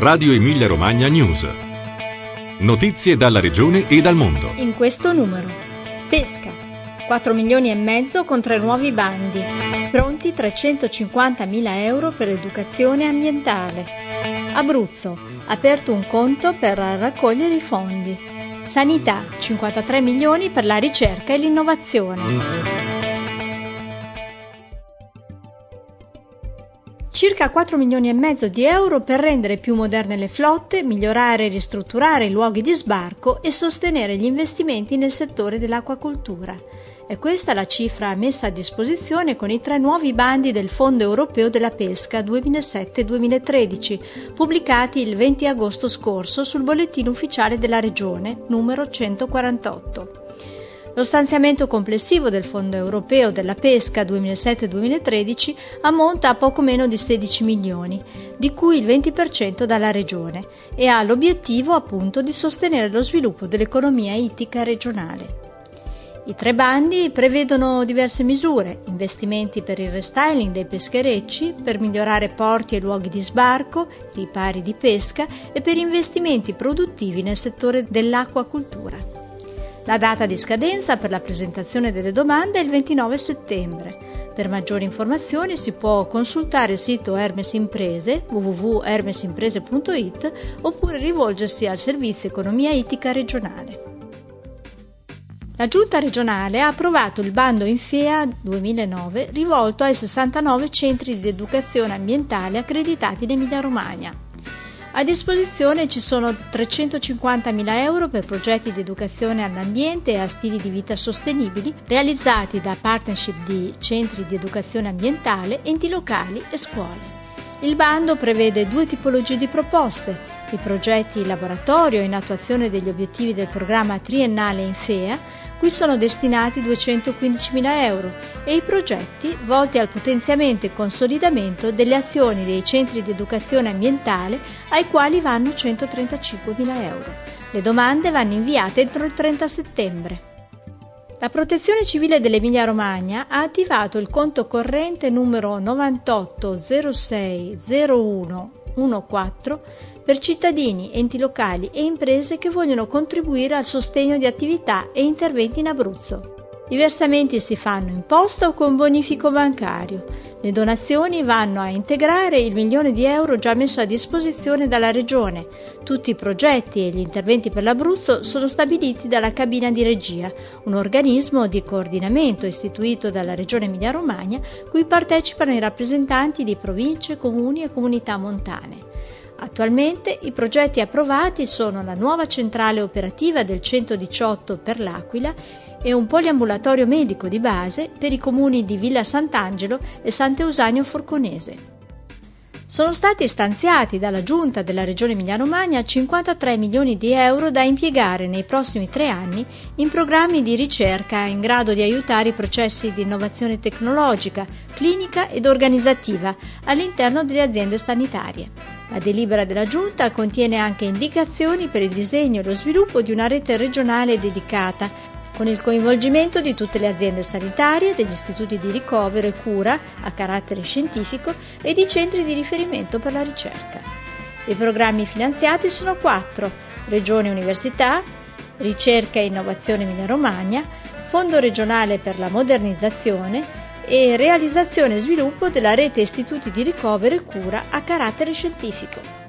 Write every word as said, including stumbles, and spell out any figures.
Radio Emilia Romagna News. Notizie dalla regione e dal mondo. In questo numero: pesca, quattro milioni e mezzo con tre nuovi bandi, pronti trecentocinquantamila euro per educazione ambientale. Abruzzo, aperto un conto per raccogliere i fondi. Sanità, cinquantatré milioni per la ricerca e l'innovazione. Circa quattro milioni e mezzo di euro per rendere più moderne le flotte, migliorare e ristrutturare i luoghi di sbarco e sostenere gli investimenti nel settore dell'acquacoltura. È questa la cifra messa a disposizione con i tre nuovi bandi del Fondo Europeo della Pesca duemilasette duemilatredici, pubblicati il venti agosto scorso sul bollettino ufficiale della Regione, numero centoquarantotto. Lo stanziamento complessivo del Fondo Europeo della Pesca duemilasette duemilatredici ammonta a poco meno di sedici milioni, di cui il venti per cento dalla Regione, e ha l'obiettivo appunto di sostenere lo sviluppo dell'economia ittica regionale. I tre bandi prevedono diverse misure: investimenti per il restyling dei pescherecci, per migliorare porti e luoghi di sbarco, ripari di pesca e per investimenti produttivi nel settore dell'acquacoltura. La data di scadenza per la presentazione delle domande è il ventinove settembre. Per maggiori informazioni si può consultare il sito Hermes Imprese w w w punto hermes imprese punto i t oppure rivolgersi al Servizio Economia Ittica regionale. La Giunta regionale ha approvato il bando Infea duemilanove rivolto ai sessantanove centri di educazione ambientale accreditati in Emilia-Romagna. A disposizione ci sono trecentocinquantamila euro per progetti di educazione all'ambiente e a stili di vita sostenibili realizzati da partnership di centri di educazione ambientale, enti locali e scuole. Il bando prevede due tipologie di proposte: i progetti laboratorio in attuazione degli obiettivi del programma triennale Infea, cui sono destinati duecentoquindicimila euro, e i progetti volti al potenziamento e consolidamento delle azioni dei centri di educazione ambientale, ai quali vanno centotrentacinquemila euro. Le domande vanno inviate entro il trenta settembre. La Protezione Civile dell'Emilia Romagna ha attivato il conto corrente numero novantotto zero sei zero uno quattordici per cittadini, enti locali e imprese che vogliono contribuire al sostegno di attività e interventi in Abruzzo. I versamenti si fanno in posta o con bonifico bancario. Le donazioni vanno a integrare il milione di euro già messo a disposizione dalla Regione. Tutti i progetti e gli interventi per l'Abruzzo sono stabiliti dalla cabina di regia, un organismo di coordinamento istituito dalla Regione Emilia-Romagna, cui partecipano i rappresentanti di province, comuni e comunità montane. Attualmente i progetti approvati sono la nuova centrale operativa del centodiciotto per l'Aquila e un poliambulatorio medico di base per i comuni di Villa Sant'Angelo e Sant'Eusanio Forconese. Sono stati stanziati dalla Giunta della Regione Emilia-Romagna cinquantatré milioni di euro da impiegare nei prossimi tre anni in programmi di ricerca in grado di aiutare i processi di innovazione tecnologica, clinica ed organizzativa all'interno delle aziende sanitarie. La delibera della Giunta contiene anche indicazioni per il disegno e lo sviluppo di una rete regionale dedicata, con il coinvolgimento di tutte le aziende sanitarie, degli istituti di ricovero e cura a carattere scientifico e di centri di riferimento per la ricerca. I programmi finanziati sono quattro: Regione Università, Ricerca e Innovazione Emilia-Romagna, Fondo regionale per la modernizzazione e realizzazione e sviluppo della rete istituti di ricovero e cura a carattere scientifico.